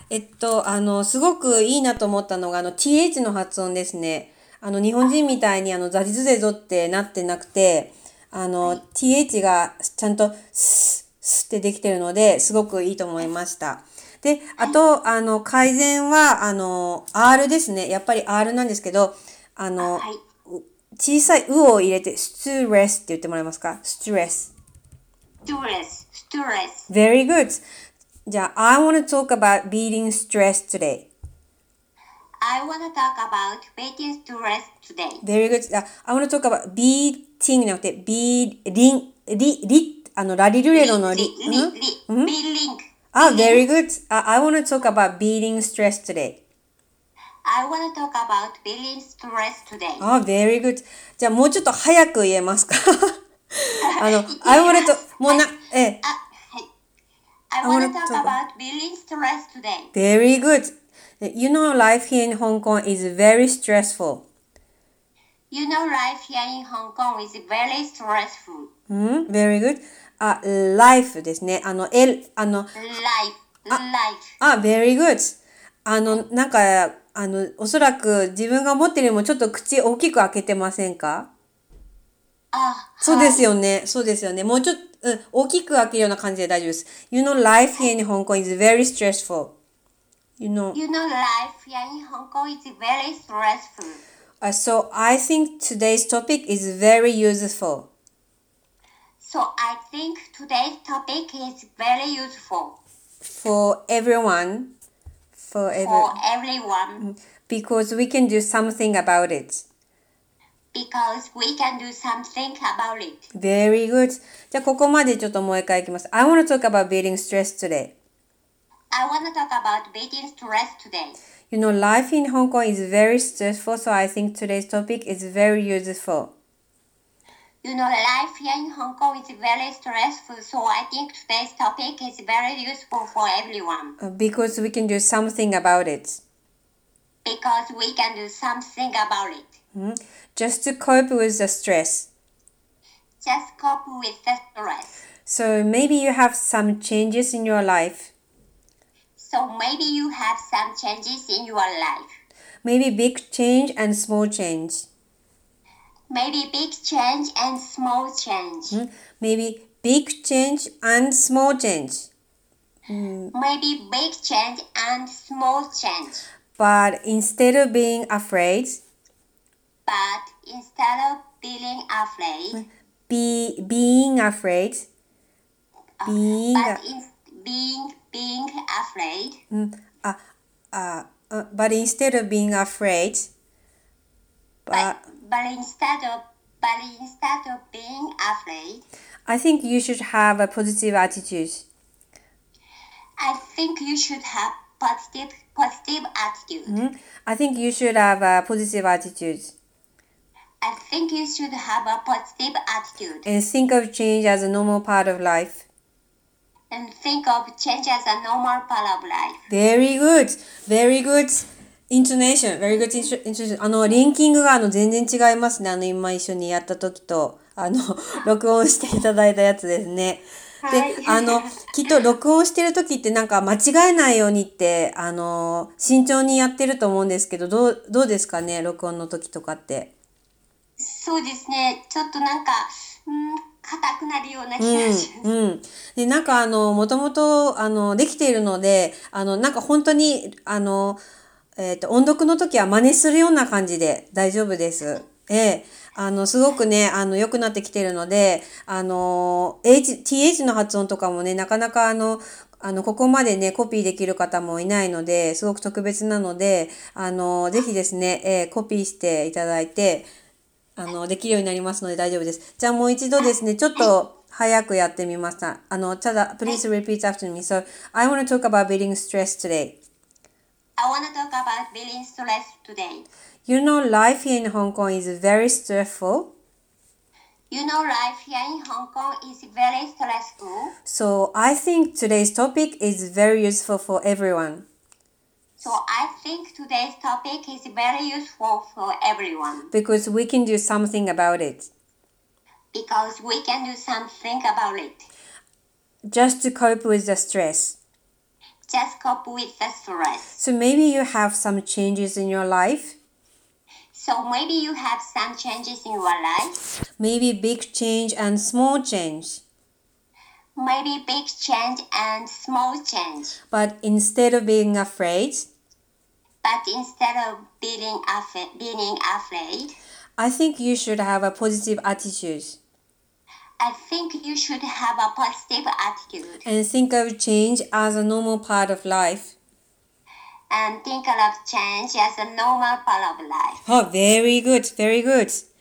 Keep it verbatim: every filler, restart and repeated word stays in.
えっと、あの、すごくいいなと思ったのが、あの、ティーエイチ の発音ですね。あの、日本人みたいに、あの、ザリズゼゾってなってなくて、あの、 はい。 ティーエイチ がちゃんとスッ、スッってできてるので、すごくいいと思いました。で、あはい。 と、あの、改善は、あの、R ですね。やっぱり R なんですけど、ああ、 の、 はい。 小さい「う」を入れて、ストレスって言ってもらえますか？ストレス。 ストレス、ストレス。 Very good. じゃあ、I want to talk about beating stress today. I want to talk about beating stress today. Very good. あ、I want to talk about beating なくて、be, リン、リ、リ、あの、ラリルレロ Li, の li, リ。う li, ん li. うん Beating, あ、 beating. very good. あ、I want to talk about beating stress today. I want to talk about beating stress today. あ、very good. じゃあ、もうちょっと早く言えますか？あの、 い言 I い want ま to, す。 もうな、 はい。 え、 あ、はい。I I want want to talk to talk about, about beating stress today. very good. You know, life here in Hong Kong is very stressful. You know, life here in Hong Kong is very stressful. うん very good. あ、life ですね。あの、L、あの、 Life, あ、 life. あ、very good. あの、 はい。 なんか、あの、おそらく自分が持ってるよりもちょっと口大きく開けてませんか？ あ、 そうではい。 すよね。そうですよね。もうちょっと、うん、大きく開けるような感じで大丈夫です。You know, life は here い。 in Hong Kong is very stressful. You know, You know, life here in Hong Kong is very stressful. uh, so I think today's topic is very useful So I think today's topic is very useful for everyone, for every, for everyone because we can do something about it. because we can do something about it. Very good. じゃあ、ここまでちょっともう一回いきます。I want to talk about beating stress today. I want to talk about beating stress today. You know, life in Hong Kong is very stressful, so I think today's topic is very useful You know, life here in Hong Kong is very stressful, so I think today's topic is very useful for everyone uh, because we can do something about it. because we can do something about it. Mhm. Just to cope with the stress. Just cope with the stress. So maybe you have some changes in your life. So maybe you have some changes in your life. Maybe big change and small change. Maybe big change and small change. Mhm. Maybe big change and small change. Maybe big change and small change. But instead of being afraid, But instead of being afraid, be being afraid, uh, being but in being being afraid, mm, uh, uh, uh, but instead of being afraid, but but but instead of but instead of being afraid, I think you should have a positive attitude. I think you should have positive positive attitude. Mhm. I think you should have a positive attitude I think you should have a positive attitude and think of change as a normal part of life. and think of change as a normal part of life. Very good, very good intonation, very good intonation. あの、リンキングがあの全然違いますね。あの、今一緒にやった時と、あの、録音していただいたやつですね。で、 はい。 あの、きっと録音してる時ってなんか間違えないようにって、あの、慎重にやってると思うんですけど、どう、どうですかね、録音の時とかって。 そうですね。ちょっとなんか、うん、硬くなるようなう気がしん、 ます。 うん。で、なんかあの、もともと、あの、できているので、あの、なんか本当に、あの、えっと、音読の時は真似するような感じで大丈夫です。ええ。あの、すごくね、あの、良くなってきているので、あの、H、ティーエイチ の発音とかもね、なかなかあの、あの、ここまでね、コピーできる方もいないので、すごく特別なので、あの、ぜひですね、えーコピーしていただいて、あの、できるようになりますので大丈夫です。じゃあもう一度ですね、ちょっはい。 と早くやってみました。あの、ただ、 はい。 please repeat after me. So, I want to talk about beating stress today. I want to talk about beating stress today. You know, life here in Hong Kong is very stressful. You know, life here in Hong Kong is very stressful. So, I think today's topic is very useful for everyone. So I think today's topic is very useful for everyone Because we can do something about it. because we can do something about it. Just to cope with the stress. just cope with the stress. So maybe you have some changes in your life. So maybe you have some changes in your life. Maybe big change and small change. Maybe big change and small change. But instead of being afraid, But instead of being afraid, being afraid, I think you should have a positive attitude I think you should have a positive attitude and think of change as a normal part of life. and think of change as a normal part of life. Oh, very good, very good.